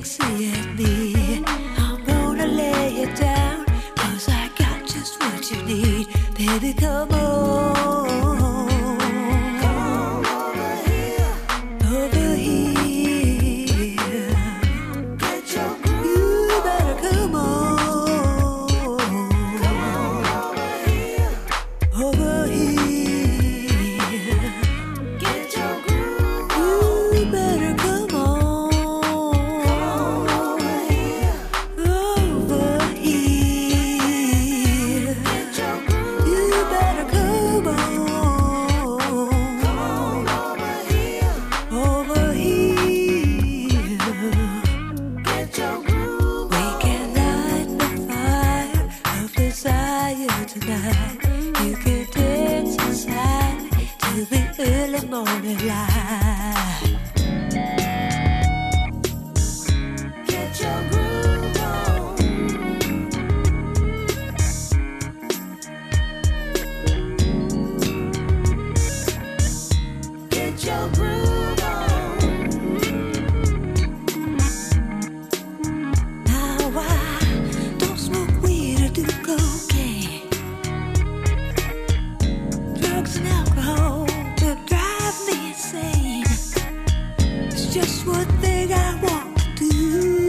sexy as me. I'm gonna lay it down, 'cause I got just what you need. Baby, come on. Come on over here. Over here. Get your groove. You better come on. Come on over here. Over here. Get your groove. You better come on. Come on over here. Over here. Get your groove. You better come on. Come on over here. Over here. Get your groove. We can light the fire of desire tonight. You can dance inside till the early morning light. Get your groove on. Get your groove on. Now I don't smoke weed or do cocaine. Drugs and alcohol will drive me insane. It's just one thing I want to do.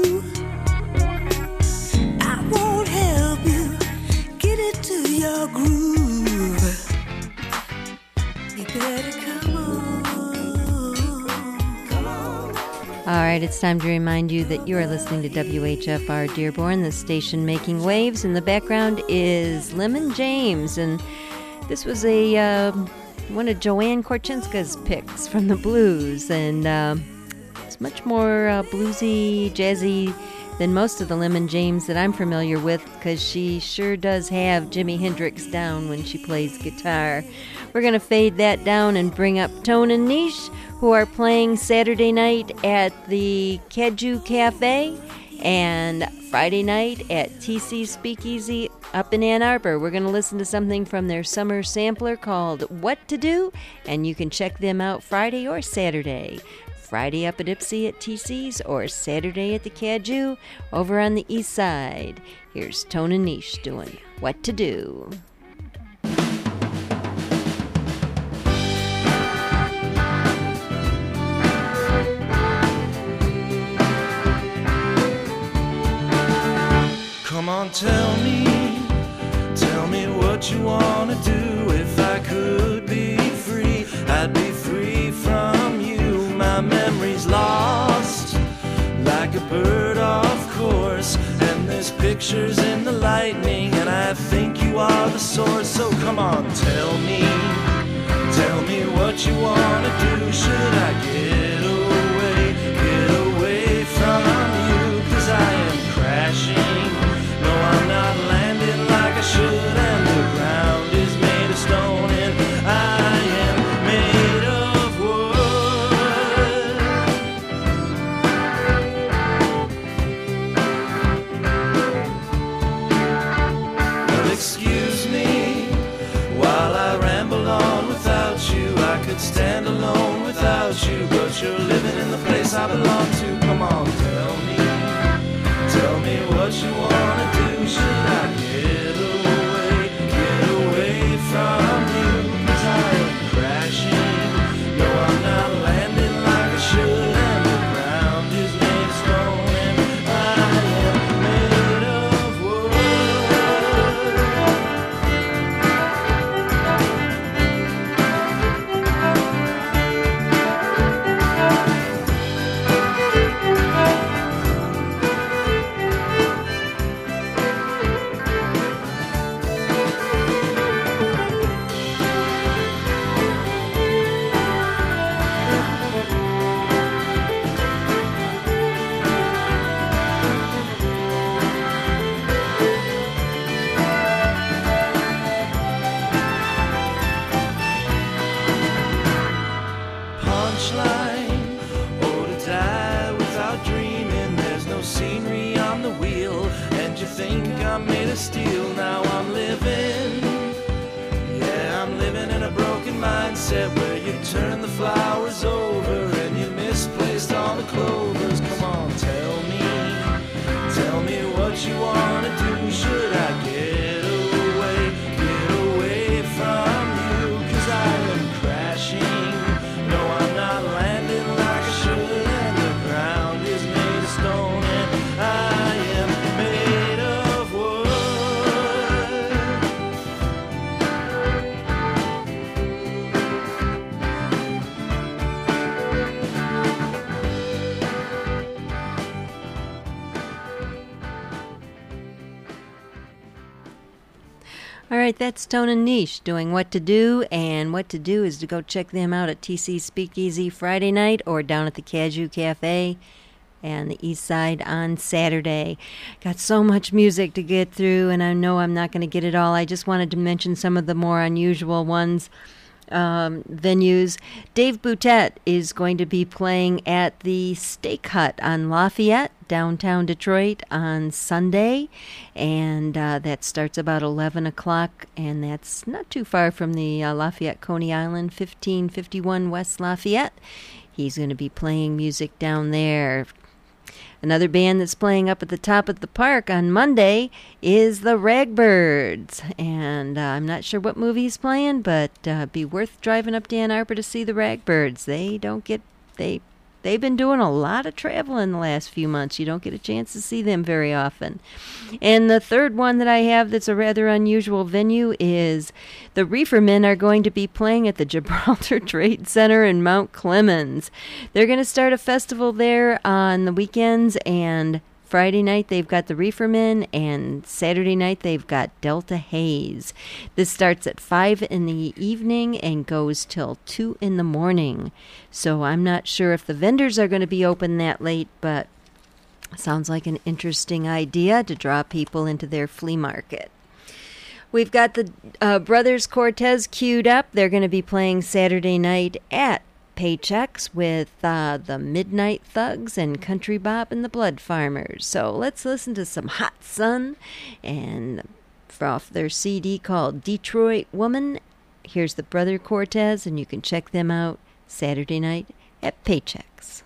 I won't help you get into your groove. You better come on. Come on. All right, it's time to remind you that you are listening to WHFR Dearborn, the station making waves. In the background is Lemon James, and this was one of Joanne Korchinska's picks from the blues, and it's much more bluesy, jazzy than most of the Lemon James that I'm familiar with, because she sure does have Jimi Hendrix down when she plays guitar. We're going to fade that down and bring up Tone and Niche, who are playing Saturday night at the Caju Cafe and Friday night at TC Speakeasy up in Ann Arbor. We're going to listen to something from their summer sampler called What to Do, and you can check them out Friday or Saturday. Friday up at Ipsy at TC's or Saturday at the Caju over on the east side. Here's Tone and Niche doing What to Do. Come on, tell me what you wanna do. If I could be free, I'd be free from you. My memory's lost, like a bird off course, and there's pictures in the lightning, and I think you are the source. So come on, tell me what you wanna do. Should I get away from you? 'Cause I am crashing. No, I'm not landing like I should, and the ground is made of stone, and I am made of wood. Well, excuse me while I ramble on without you. I could stand alone without you, but you're living in the place I belong to. Come on, tell me what you wanna do. Should I get away from you? 'Cause I am crashing. No, I'm not landing like I should, and the ground is made of stone, and I am made of punchline. Oh, to die without dreaming. There's no scenery on the wheel, and you think I'm made of steel. Now I'm living, yeah, I'm living in a broken mindset where you turn the flowers over and you misplaced all the clovers. Come on, tell me All right, that's Tone and Niche doing What to Do, and What to Do is to go check them out at TC Speakeasy Friday night or down at the Cashew Cafe and the East Side on Saturday. Got so much music to get through, and I know I'm not going to get it all. I just wanted to mention some of the more unusual ones. Venues. Dave Boutet is going to be playing at the Steak Hut on Lafayette, downtown Detroit, on Sunday, and that starts about 11 o'clock, and that's not too far from the Lafayette, Coney Island, 1551 West Lafayette. He's going to be playing music down there. Another band that's playing up at the top of the park on Monday is the Ragbirds. And I'm not sure what movie he's playing, but be worth driving up to Ann Arbor to see the Ragbirds. They've been doing a lot of traveling the last few months. You don't get a chance to see them very often. And the third one that I have that's a rather unusual venue is the Reefermen are going to be playing at the Gibraltar Trade Center in Mount Clemens. They're going to start a festival there on the weekends, and Friday night they've got the Reefermen, and Saturday night they've got Delta Haze. This starts at 5 in the evening and goes till 2 in the morning. So I'm not sure if the vendors are going to be open that late, but sounds like an interesting idea to draw people into their flea market. We've got the Brothers Cortez queued up. They're going to be playing Saturday night at Paychecks with the Midnight Thugs and Country Bob and the Blood Farmers. So let's listen to some Hot Sun, and off their CD called Detroit Woman. Here's the Brother Cortez, and you can check them out Saturday night at Paychecks.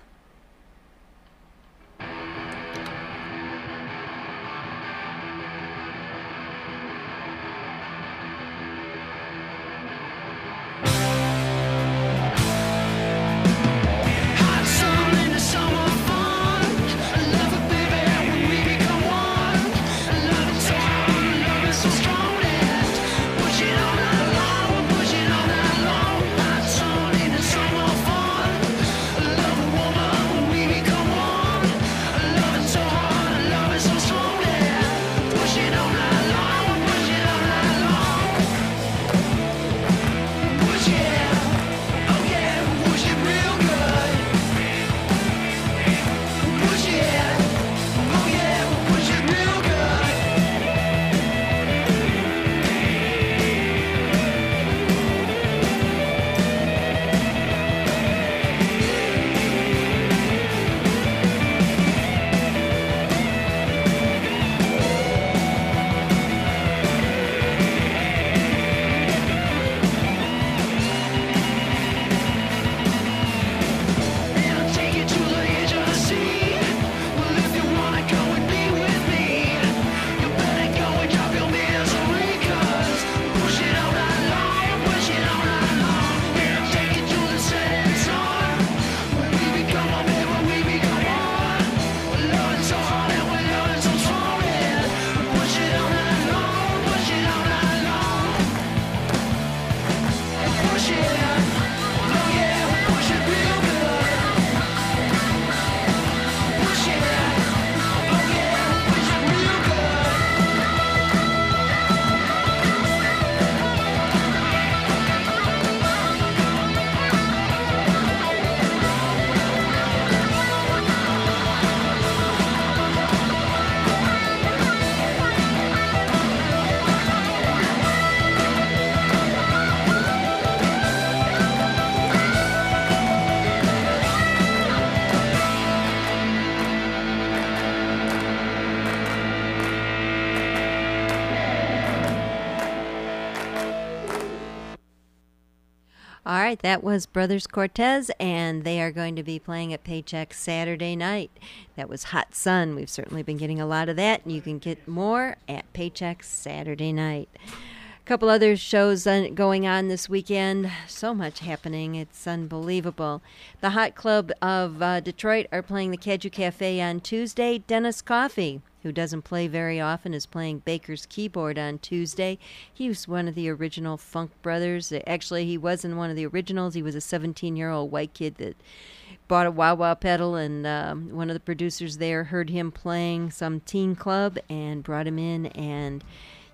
All right, that was Brothers Cortez, and they are going to be playing at Paycheck Saturday night. That was Hot Sun. We've certainly been getting a lot of that, and you can get more at Paycheck Saturday night. A couple other shows going on this weekend. So much happening. It's unbelievable. The Hot Club of Detroit are playing the Cashew Cafe on Tuesday. Dennis Coffey, who doesn't play very often, is playing Baker's keyboard on Tuesday. He was one of the original Funk Brothers. Actually, he wasn't one of the originals. He was a 17-year-old white kid that bought a wah-wah pedal, and one of the producers there heard him playing some teen club and brought him in, and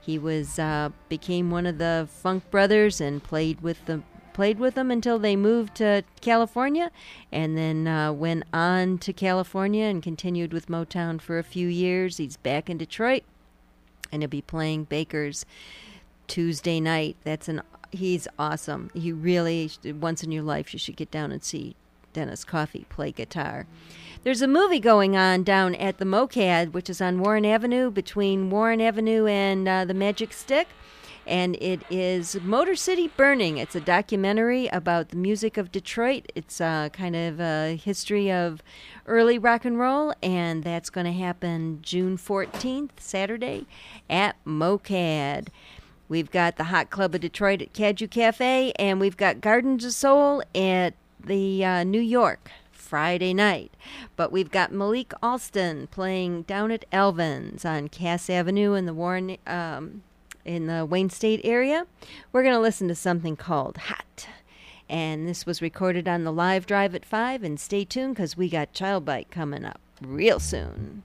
He was became one of the Funk Brothers and played with them until they moved to California, and then went on to California and continued with Motown for a few years. He's back in Detroit, and he'll be playing Baker's Tuesday night. He's awesome. He really, once in your life, you should get down and see Dennis Coffey play guitar. There's a movie going on down at the MoCAD, which is on Warren Avenue, between Warren Avenue and the Magic Stick. And it is Motor City Burning. It's a documentary about the music of Detroit. It's kind of a history of early rock and roll, and that's going to happen June 14th, Saturday, at MoCAD. We've got the Hot Club of Detroit at Caju Cafe, and we've got Gardens of Soul at the New York Friday night. But we've got Malik Alston playing down at Elvin's on Cass Avenue in the Warren in the Wayne State area. We're going to listen to something called Hot. And this was recorded on the live drive at 5. And stay tuned because we got Child Bite coming up real soon.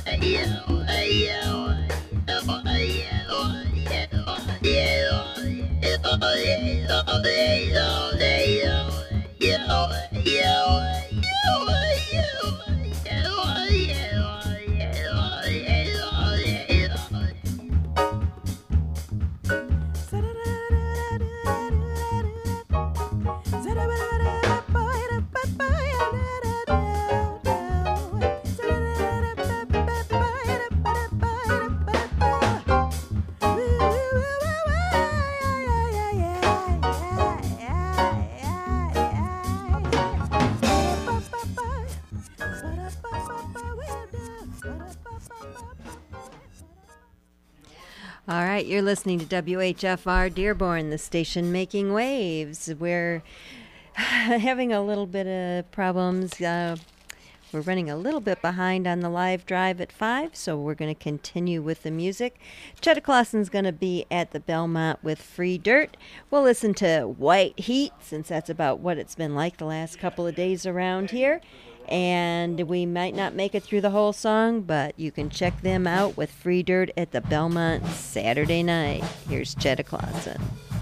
All right, you're listening to WHFR Dearborn, the station making waves. We're having a little bit of problems. We're running a little bit behind on the live drive at 5, so we're going to continue with the music. Chetta Clausen's going to be at the Belmont with Free Dirt. We'll listen to White Heat, since that's about what it's been like the last couple of days around here. And we might not make it through the whole song, but you can check them out with Free Dirt at the Belmont Saturday night. Here's Chetta Clausen.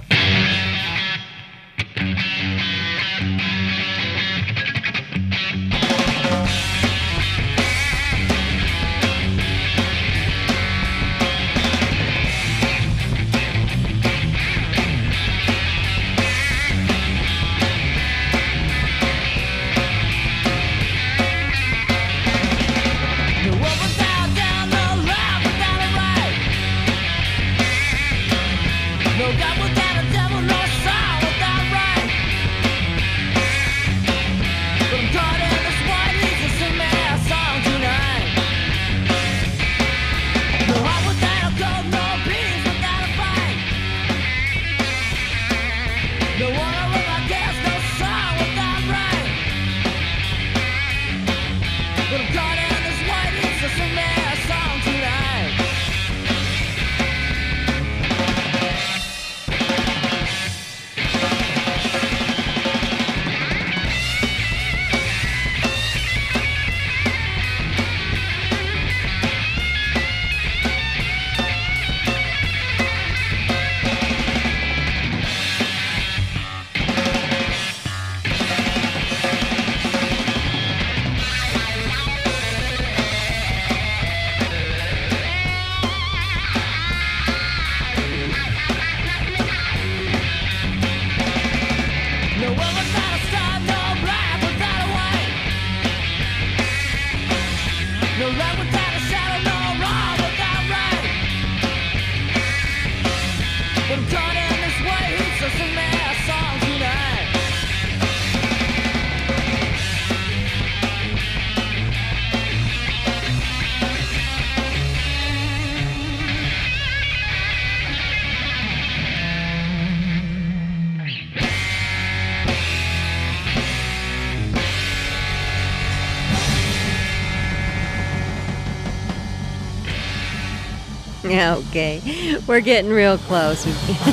Okay, we're getting real close.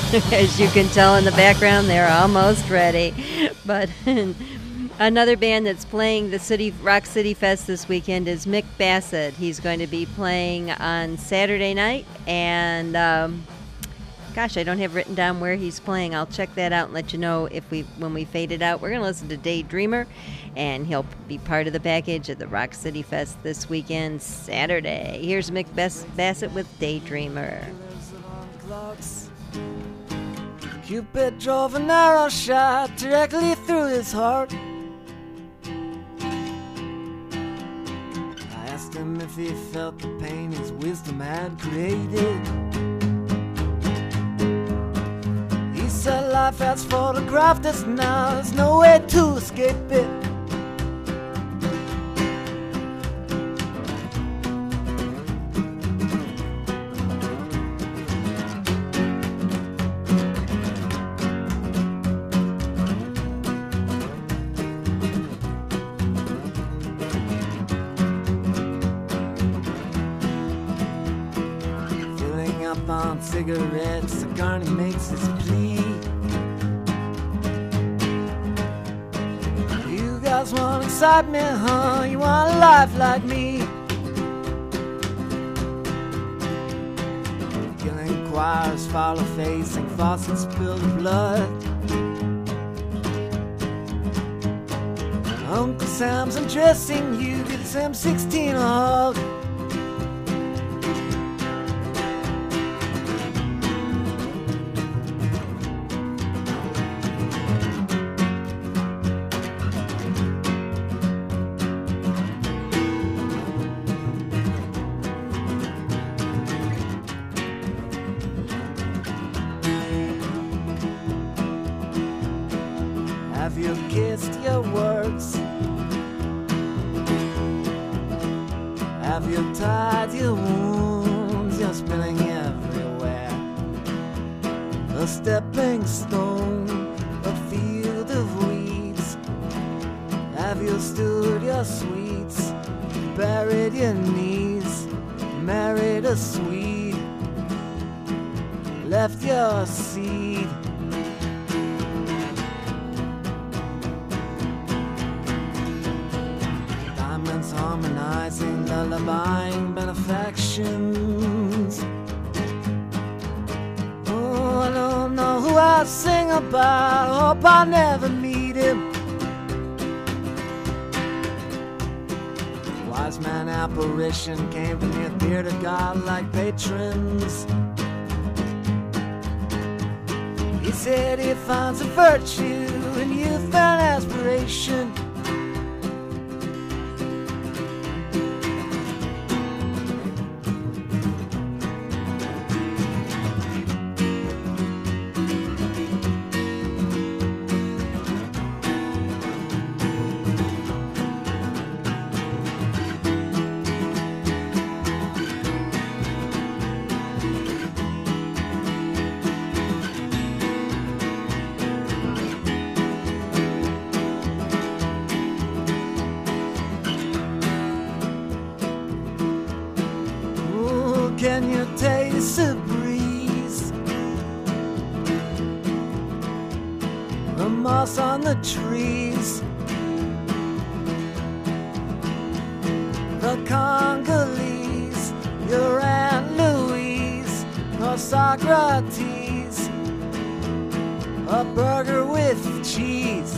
As you can tell in the background, they're almost ready. But another band that's playing the Rock City Fest this weekend is Mick Bassett. He's going to be playing on Saturday night, and gosh, I don't have written down where he's playing. I'll check that out and let you know when we fade it out. We're going to listen to Daydreamer, and he'll be part of the package at the Rock City Fest this weekend, Saturday. Here's Mick Bassett with Daydreamer. Cupid drove an arrow shot directly through his heart. I asked him if he felt the pain his wisdom had created. He said life has photographed us now, there's no way to escape it. Cigarettes, Sigourney makes his plea. You guys want excitement, huh? You want a life like me? choirs follow facing faucets spilled blood. Uncle Sam's undressing you, give Sam 16 a hug. Have you kissed your words? Have you tied your wounds? You're spilling everywhere. A stepping stone, a field of weeds. Have you stood your sweets? Buried your knees, married a Swede, left your seed. Harmonizing, lullabying benefactions. Oh, I don't know who I sing about. I hope I never meet him. Wise man apparition came to near bearded godlike patrons. He said he finds a virtue in youth and aspiration. Can you taste the breeze? The moss on the trees, the Congolese, your Aunt Louise, or Socrates, a burger with cheese.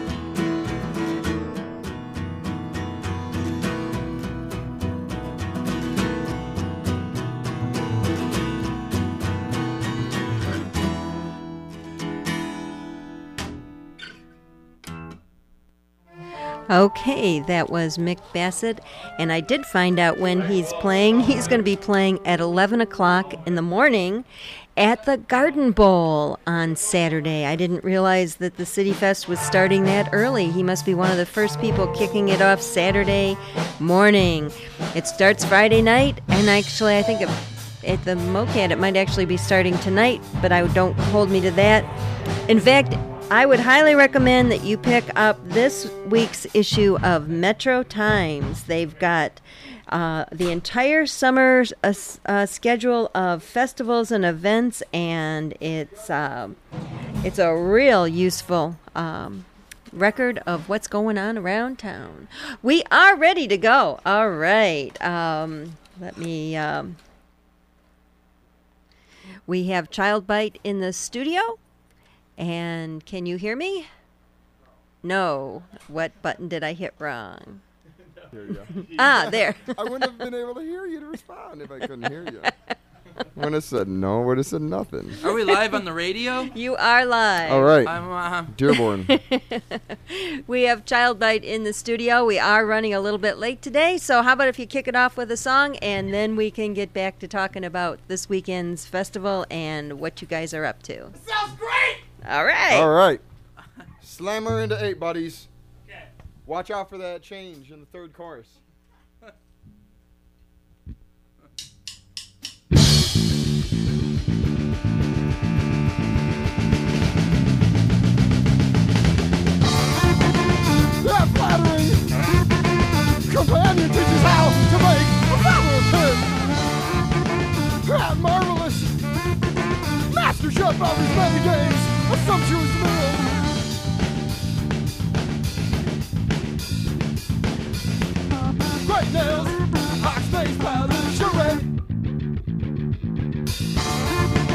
Okay, that was Mick Bassett, and I did find out when he's playing. He's going to be playing at 11 o'clock in the morning at the Garden Bowl on Saturday. I didn't realize that the City Fest was starting that early. He must be one of the first people kicking it off Saturday morning. It starts Friday night, and actually I think at the MoCat it might actually be starting tonight, but don't hold me to that. In fact, I would highly recommend that you pick up this week's issue of Metro Times. They've got the entire summer schedule of festivals and events, and it's a real useful record of what's going on around town. We are ready to go. All right. Let me... we have Child Bite in the studio. And can you hear me? No. What button did I hit wrong? Here you go. There. I wouldn't have been able to hear you to respond if I couldn't hear you. I would have said no, would have said nothing. Are we live on the radio? You are live. All right. I'm Dearborn. We have Child Bite in the studio. We are running a little bit late today, so how about if you kick it off with a song, and then we can get back to talking about this weekend's festival and what you guys are up to. Sounds great! All right. All right. Slam her into 8, buddies. Okay. Watch out for that change in the third chorus. That flattering companion teaches how to make a fabulous hit. That marvelous master chef of his many games, a sumptuous meal. Great nails, hot space palace charade.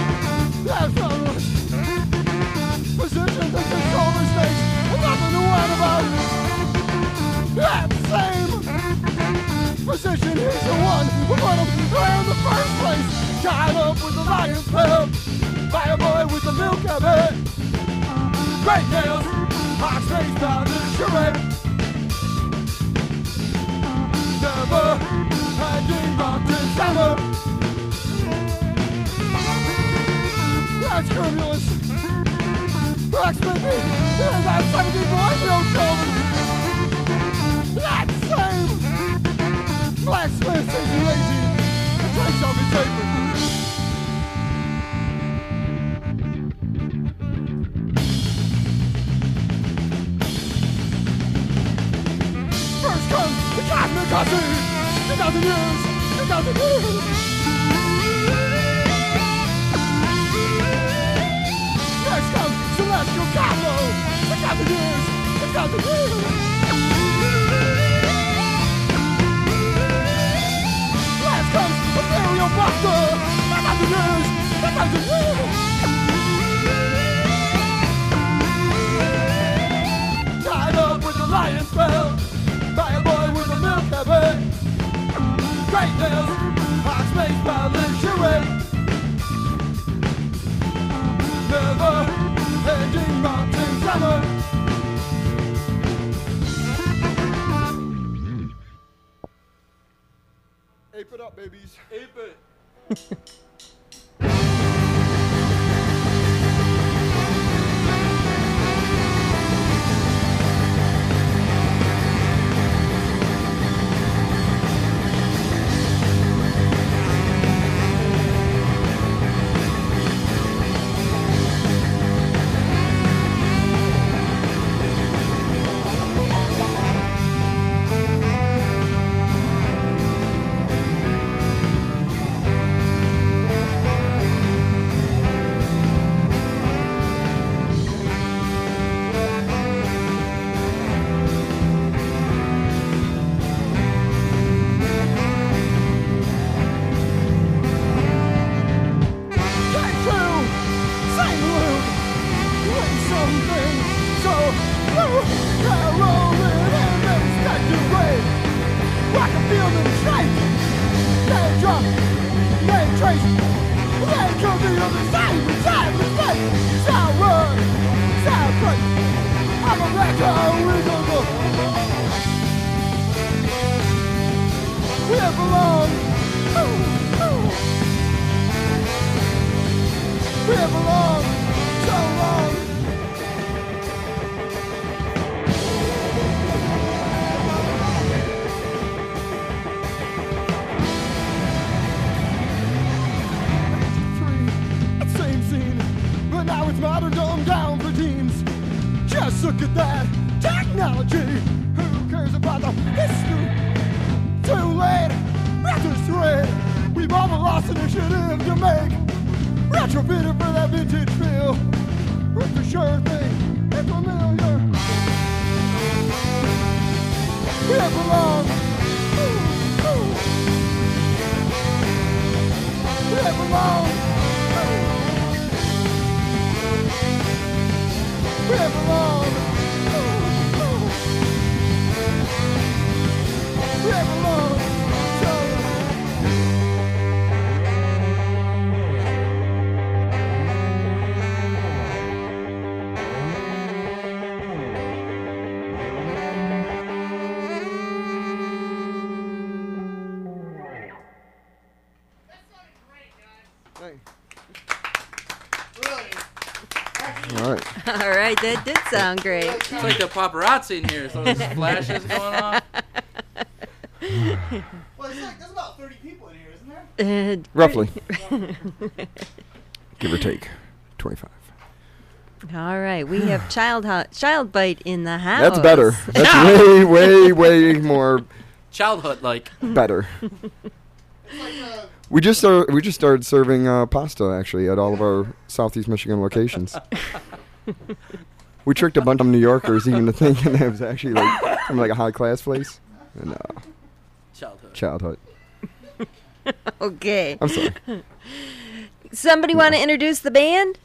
run him around the first place. Tied up with the lion's pelt by a boy with a milk habit. Great nails, hot face down to the charade. Never hanging mountain summer. That's Cumulus. Blacksmithy, that 70 boys, no children. That same blacksmith says he's lazy and takes off his apron. First comes the cosmic cousin. 2,000 years, 2,000 years. Next comes Celestial Combo. 6,000 years, 6,000 years. Last comes Ethereal Buster. 5,000 years, 5,000 years. Tied up with the lion's bell by a boy with a milk habit. Great nails, hot space by luxury. Never ending mountain summer. Ape it up, babies. Ape it. Look at that technology. Who cares about the history? Too late. After thread, we've all lost initiative to make. Retrofitted for that vintage feel. With the sure thing, it's familiar. We belong. Ooh, ooh. We belong. We belong. We belong. All right. All right, that did sound great. It's like the paparazzi in here. So there's flashes going on. Well, there's about 30 people in here, isn't there? Roughly. Give or take. 25. All right, we have child bite in the house. That's better. That's way more Childhood-like. better. It's like We just started serving pasta actually at all of our Southeast Michigan locations. We tricked a bunch of New Yorkers even to thinking that it was actually like a high class place. And childhood. Okay. I'm sorry. Somebody want to introduce the band?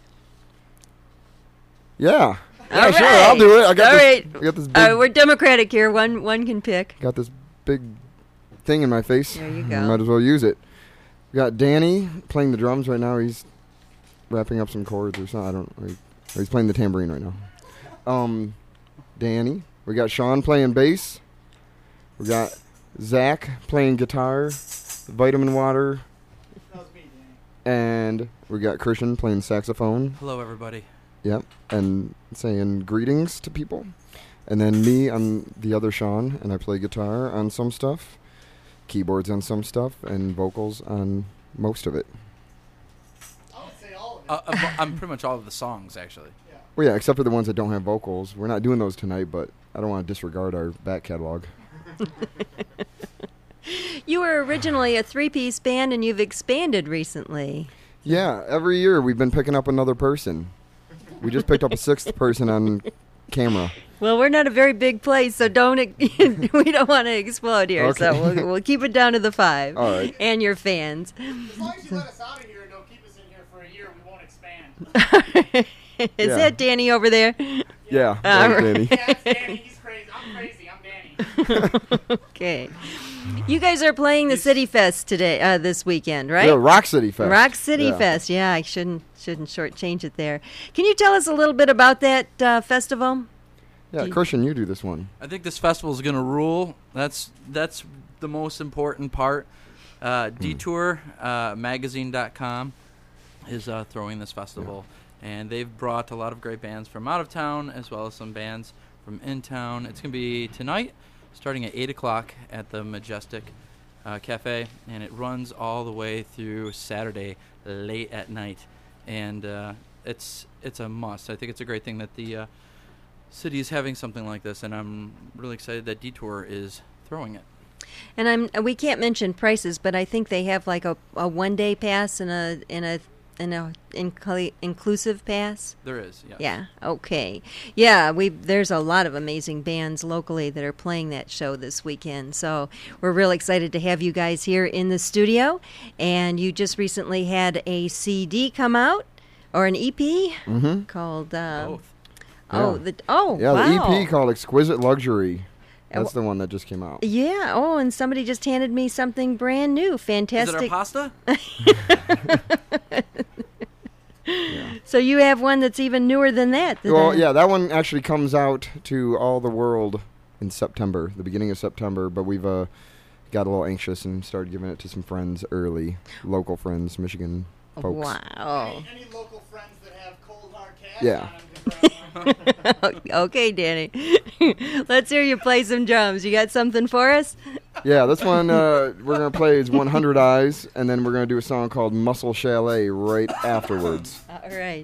Yeah. Yeah, All sure. right. I'll do it. I got All this. right. I got this big. We're democratic here. One can pick. Got this big thing in my face. There you I go. might as well use it. We got Danny playing the drums right now. He's wrapping up some chords or something. I don't. Or he's playing the tambourine right now. Danny. We got Sean playing bass. We got Zach playing guitar, vitamin water, That was me, Danny. and we got Christian playing saxophone. Hello, everybody. Yep, and saying greetings to people. And then me, I'm the other Sean, and I play guitar on some stuff, keyboards on some stuff, and vocals on most of it. I would say all of it. I'm pretty much all of the songs, actually. Well, yeah, except for the ones that don't have vocals. We're not doing those tonight, but I don't want to disregard our back catalog. You were originally a three-piece band, and you've expanded recently. Yeah, every year we've been picking up another person. We just picked up a sixth person on camera. Well, we're not a very big place, so we don't want to explode here. Okay. So we'll keep it down to the 5. All right. And your fans. As long as you let us out of here and don't keep us in here for a year, we won't expand. Is Yeah. that Danny over there? Yeah, All that's right. Danny. Yeah, it's Danny. He's crazy. I'm crazy. I'm Danny. Okay. You guys are playing the City Fest today, this weekend, right? Yeah, Rock City Fest. Rock City Yeah. Fest. Yeah, I shouldn't shortchange it there. Can you tell us a little bit about that festival? Yeah, Christian, you do this one. I think this festival is going to rule. That's the most important part. Detour magazine.com is throwing this festival, and they've brought a lot of great bands from out of town as well as some bands from in town. It's going to be tonight, starting at 8 o'clock at the Majestic Cafe, and it runs all the way through Saturday late at night. And it's a must. I think it's a great thing that the city is having something like this, and I'm really excited that Detour is throwing it. And we can't mention prices, but I think they have like a 1-day pass and a inclusive pass. There is, yes. Yeah. Okay. Yeah. There's a lot of amazing bands locally that are playing that show this weekend. So we're real excited to have you guys here in the studio. And you just recently had a CD come out, or an EP called. Both. Oh, Yeah, wow. the EP called Exquisite Luxury. That's the one that just came out. Yeah. Oh, and somebody just handed me something brand new. Is Fantastic. it our pasta? So you have one that's even newer than that. Well, yeah, that one actually comes out to all the world in September, the beginning of September, but we've got a little anxious and started giving it to some friends early, local friends, Michigan folks. Wow. Any local friends that have cold hard cash Yeah. on them can grab one. Okay, Danny. Let's hear you play some drums. You got something for us? Yeah, this one we're going to play is 100 Eyes, and then we're going to do a song called Muscle Chalet right afterwards. All right.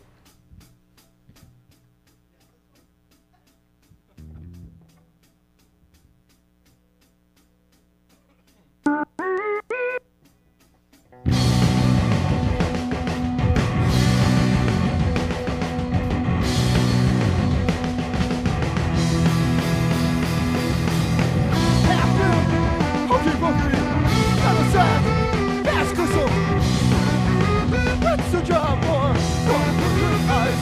Hokey pokey, never sad, that's crystal. That's the job, boy. 100 eyes.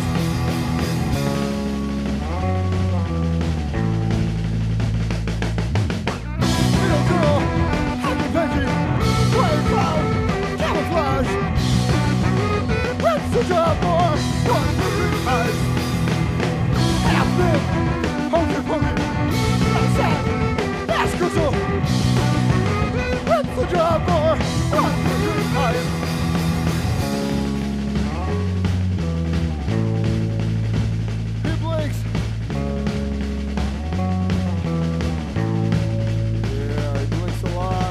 Little girl, happy Becky, white cloud, camouflage. That's the job, boy. 100 eyes. Half bit, hokey pokey, never sad, that's crystal. That's the job, boy. 100 eyes. He blinks. Yeah, he blinks a lot.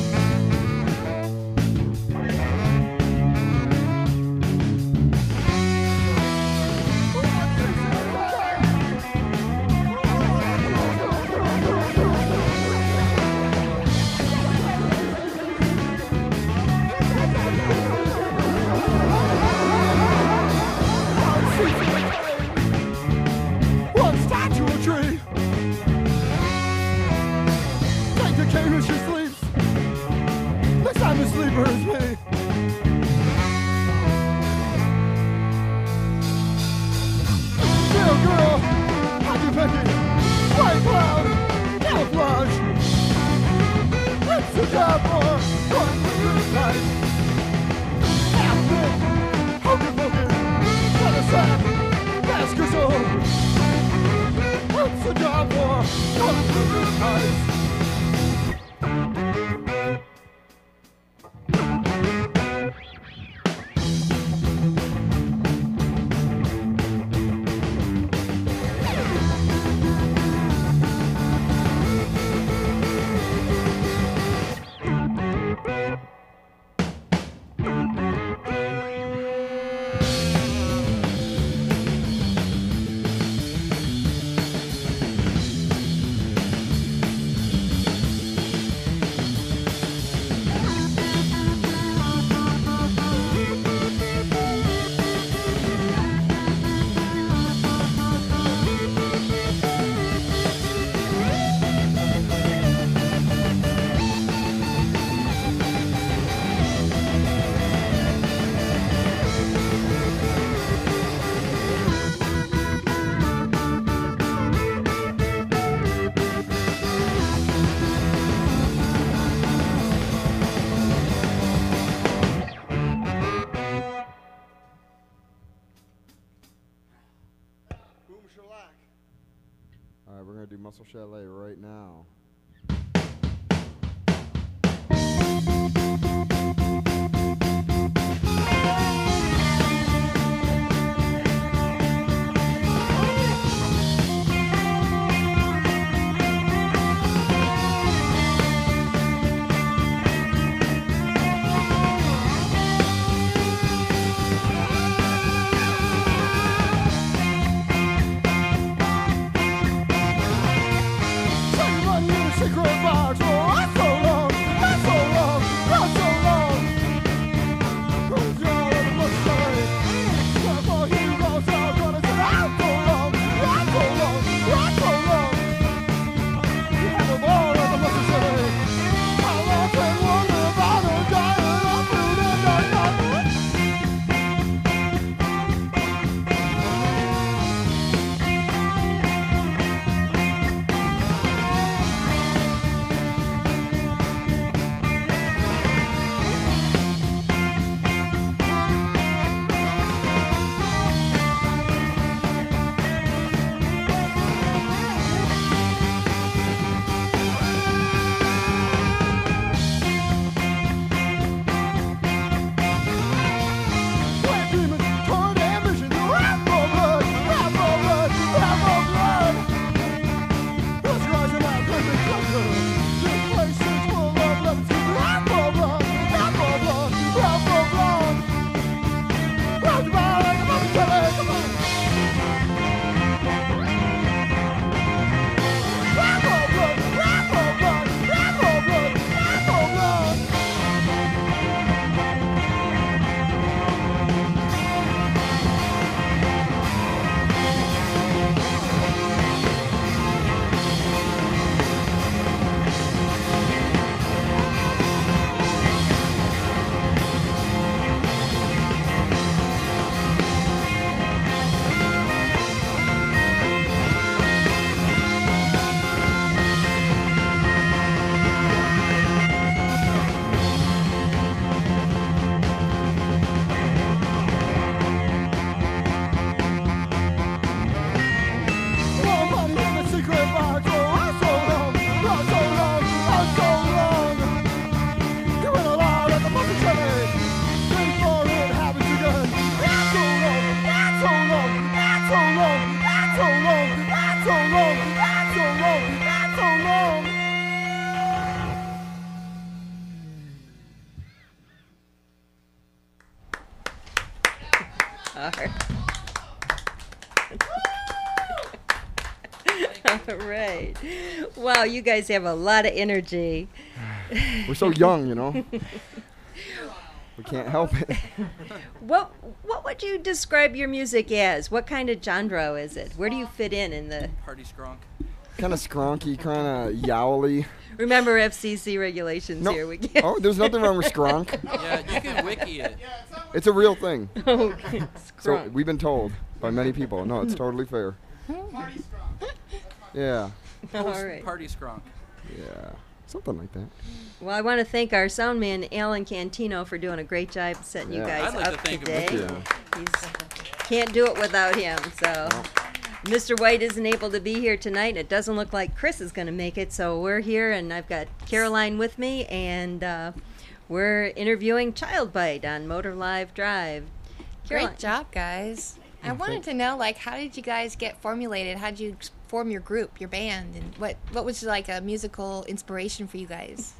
One statue of a tree. Take the cane when she sleeps. Next time the sleeper is me. Little girl, happy Becky, white cloud, camouflage. we're gonna do Muscle Chalet right now. All right. Wow, you guys have a lot of energy. We're so young, you know. We can't help it. What would you describe your music as? What kind of genre is it? Where do you fit in the... Party skronk. Kind of skronky, kind of yowly. Remember FCC regulations No. here. We can't Oh, there's nothing wrong with skronk. Yeah, you can wiki it. It's a real thing. Oh, So skronk. we've been told by many people. No, it's totally fair. Party strong. Yeah. All right. Party skronk. Yeah. Something like that. Well, I want to thank our sound man, Alan Cantino, for doing a great job setting you Yeah. guys I'd like up to thank today. him. He's can't do it without him. So, Mr. White isn't able to be here tonight. It doesn't look like Chris is going to make it. So we're here, and I've got Caroline with me, and we're interviewing Child Bite on Motor Live Drive. Caroline. Great job, guys. I wanted to know, like, how did you guys get formulated? How did you form your group, your band, and what was like a musical inspiration for you guys?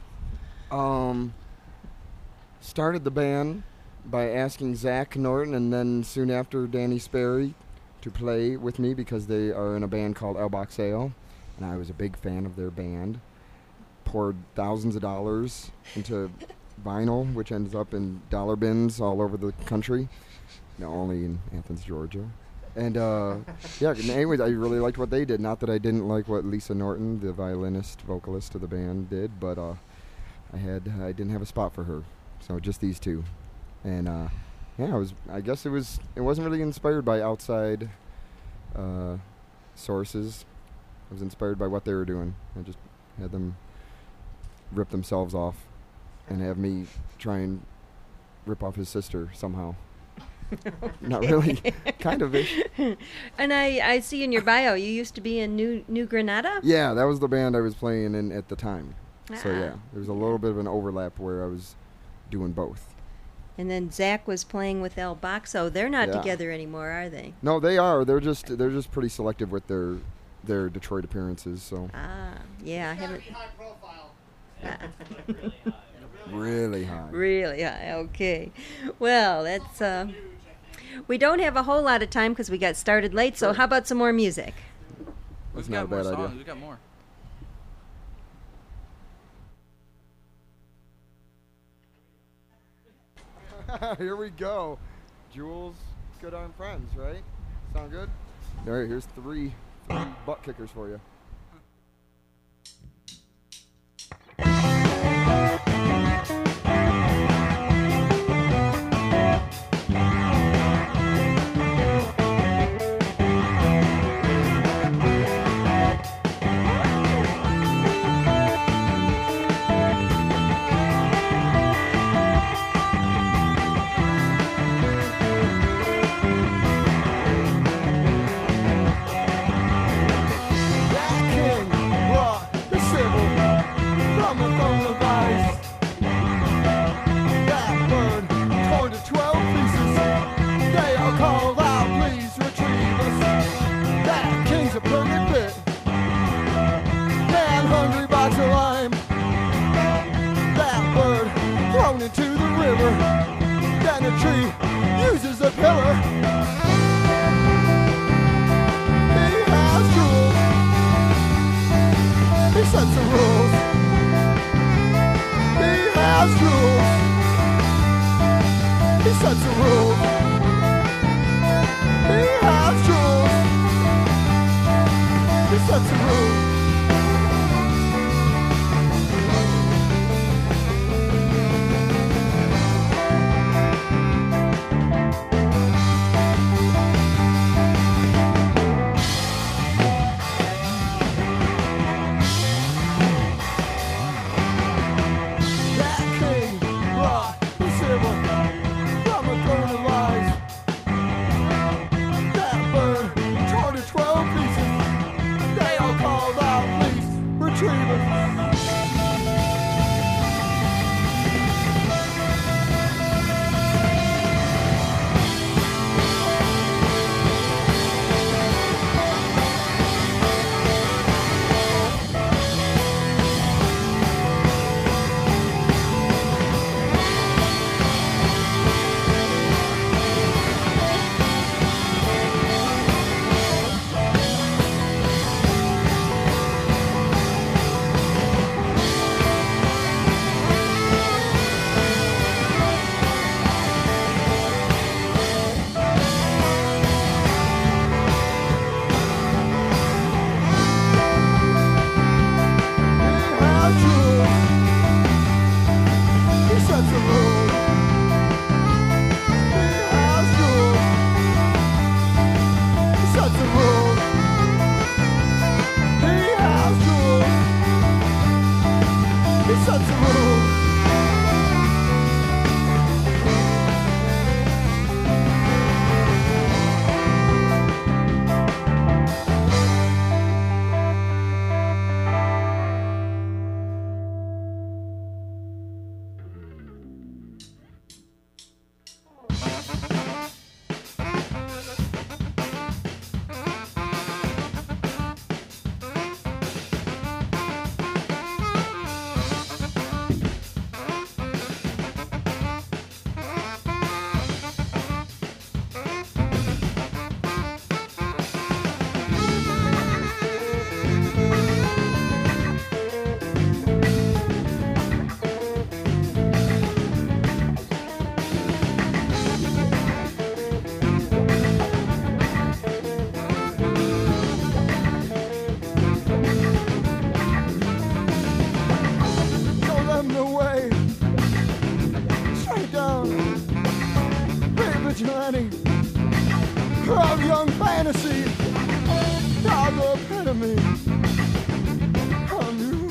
Started the band by asking Zach Norton and then soon after Danny Sperry to play with me because they are in a band called El Boxeo, and I was a big fan of their band. Poured thousands of dollars into vinyl, which ends up in dollar bins all over the country. No, only in Athens, Georgia. And, yeah, anyways, I really liked what they did. Not that I didn't like what Lisa Norton, the violinist, vocalist of the band, did, but I didn't have a spot for her. So just these two. And, yeah, I guess it wasn't really inspired by outside sources. I was inspired by what they were doing. I just had them rip themselves off and have me try and rip off his sister somehow. Not really. Kind of ish. And I see in your bio you used to be in New Granada? Yeah, that was the band I was playing in at the time. So Ah. yeah, there was a little bit of an overlap where I was doing both. And then Zach was playing with El Boxo. They're not Yeah. together anymore, are they? No, they are. They're just pretty selective with their Detroit appearances. So Ah, yeah, I Gotta haven't. be high profile. really high. Really high. Okay. Well, that's. We don't have a whole lot of time because we got started late. So how about some more music? That's We've not got a more bad idea. songs. We've got more. Here we go. Jules, Good Arm Friends, right? Sound good? All right, here's three butt kickers for you. into the river, then a tree uses a pillar. He has rules. He sets the rules. He has rules. He sets the rules. He has rules. He sets the rules. Of young fantasy, now the epitome of you.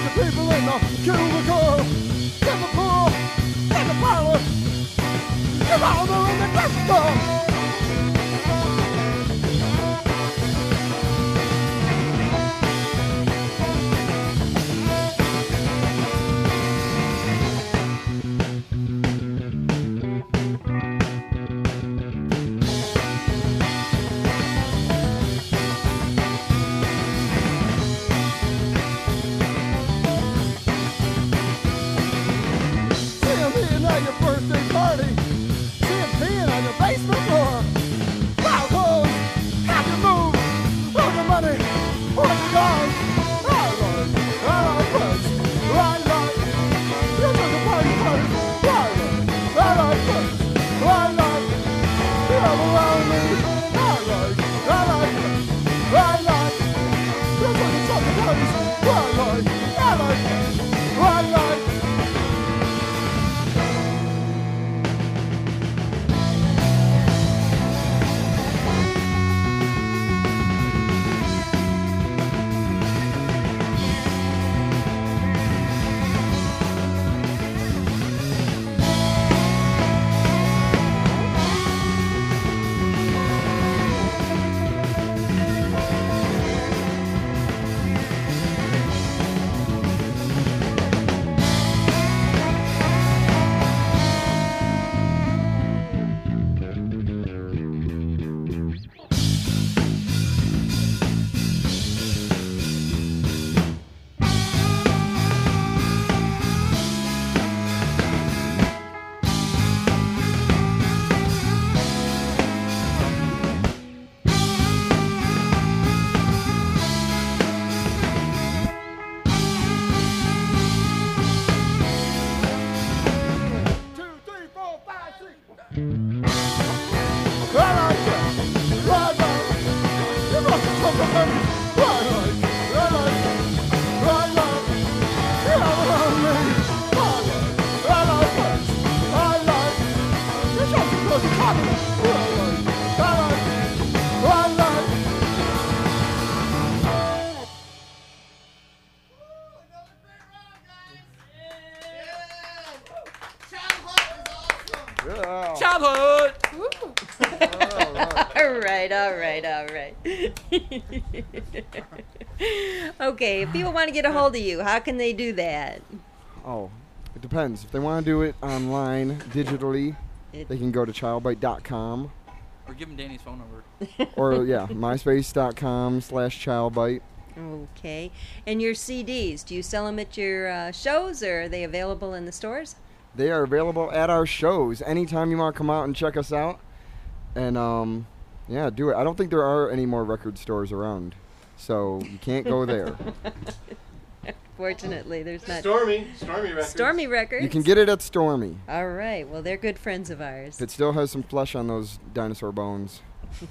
the people in the cubicle, in the pool, in the parlor, you're all there in the crystal. Childhood. All right. Okay, if people want to get a hold of you, how can they do that? Oh, it depends. If they want to do it online, digitally, they can go to childbite.com. Or give them Danny's phone number. Or, yeah, myspace.com/childbite. Okay. And your CDs, do you sell them at your shows, or are they available in the stores? They are available at our shows. Anytime you want to come out and check us out. And, yeah, do it. I don't think there are any more record stores around, so you can't go there. Fortunately, there's not. Stormy Records. Stormy Records. You can get it at Stormy. All right. Well, they're good friends of ours. It still has some flesh on those dinosaur bones.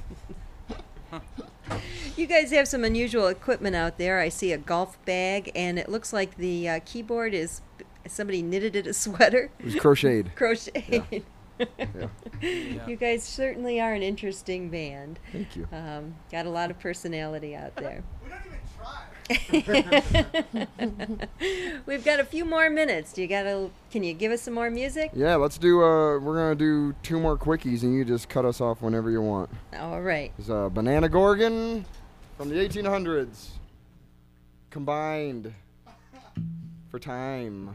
You guys have some unusual equipment out there. I see a golf bag, and it looks like the keyboard is somebody knitted it a sweater. It was crocheted. Crocheted. Yeah. You guys certainly are an interesting band. Thank you. Got a lot of personality out there. We don't even try. We've got a few more minutes. Can you give us some more music? Yeah, let's do, we're going to do 2 more quickies, and you just cut us off whenever you want. All right. There's Banana Gorgon from the 1800s. Combined for time.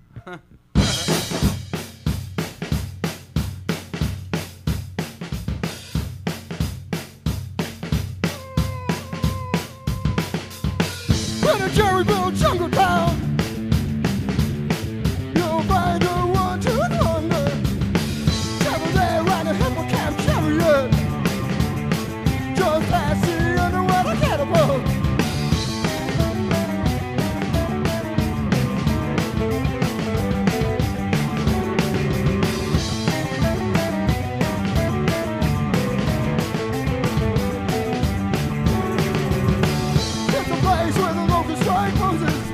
In a Jerryville jungle town, you'll find a one-tooth wonder. Travel there on a hippocamp chariot, just past the underwater catapult. It's a place where the locust strike poses.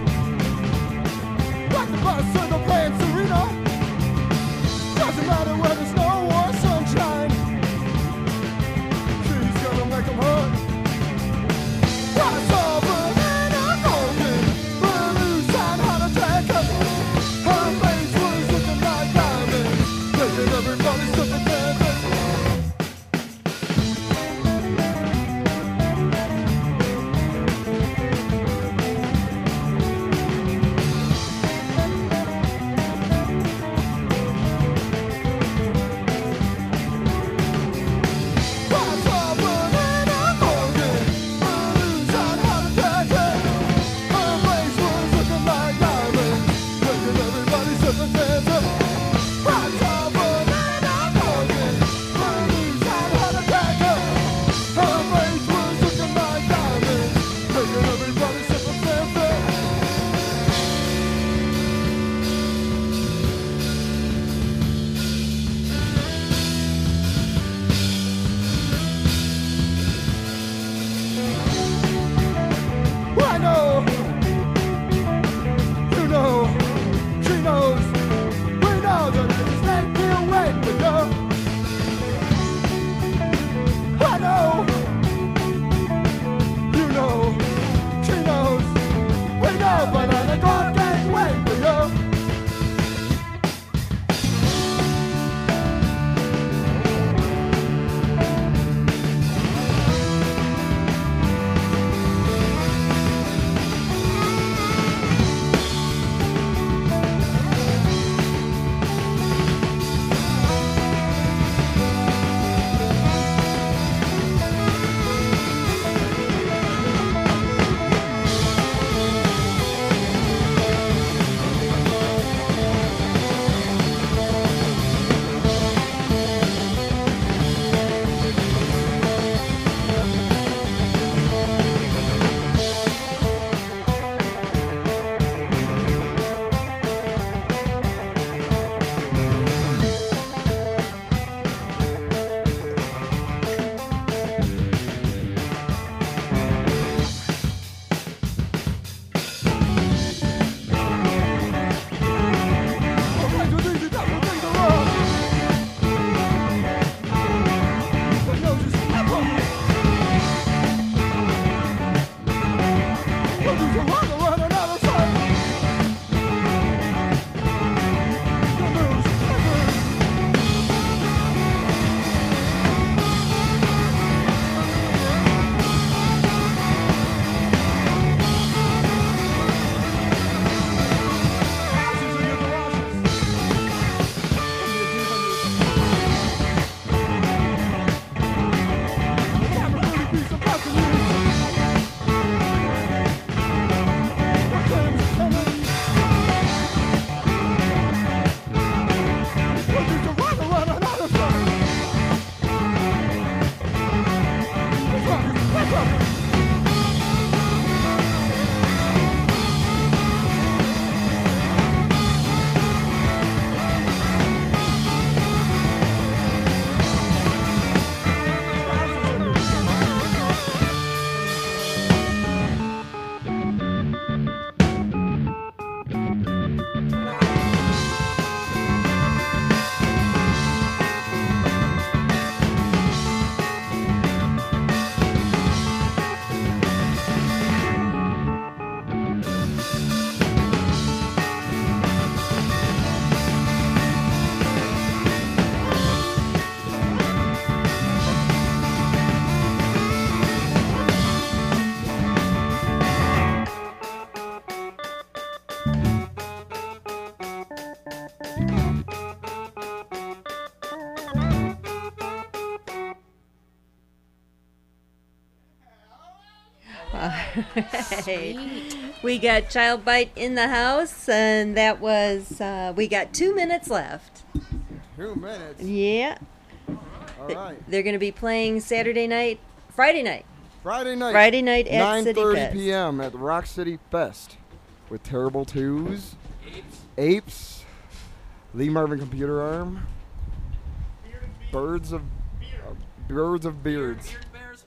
We got Child Bite in the house, and that was, we got 2 minutes left. 2 minutes. Yeah. All right. They're going to be playing Friday night. Friday night at City 9:30 Fest. p.m. at the Rock City Fest with Terrible Twos, Apes, Lee Marvin Computer Arm, Birds of Beards.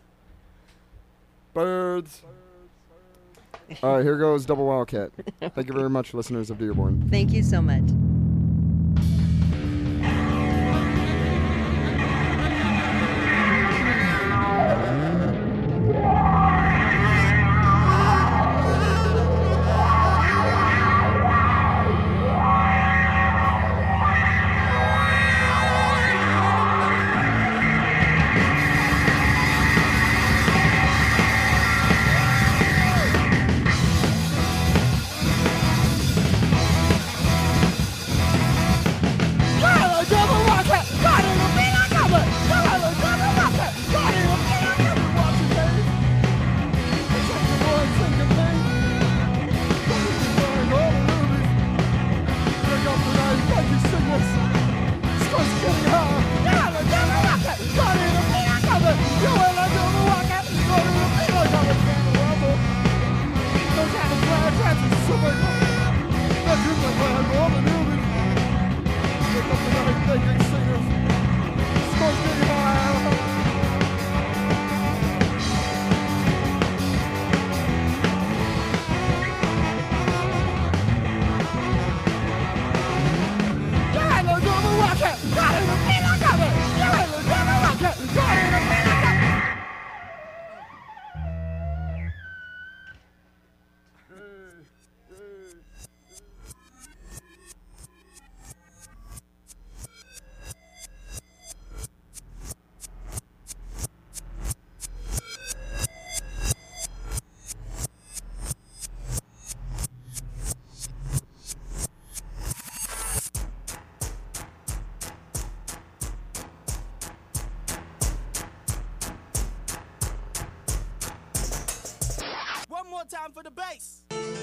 Birds. All right, here goes Double Wildcat. Thank you very much, listeners of Dearborn. Thank you so much. Time for the bass.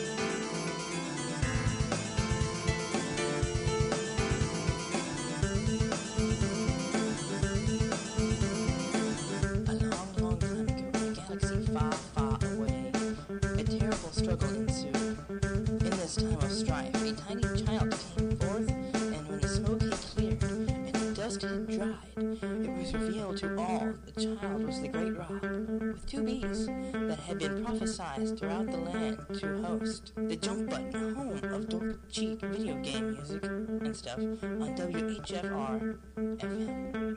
A long, long time ago, in a galaxy far, far away, a terrible struggle ensued. In this time of strife, a tiny child came forth, and when the smoke had cleared and the dust had dried, it was revealed to all that the child was the great Rob, with 2 B's that had been prophesied throughout the land to host the Jump Button, home of dope cheek video game music and stuff on WHFR FM.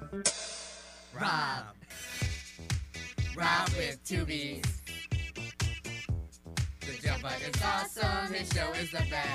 Rob with 2 B's. The Jump Button's awesome, his show is the best.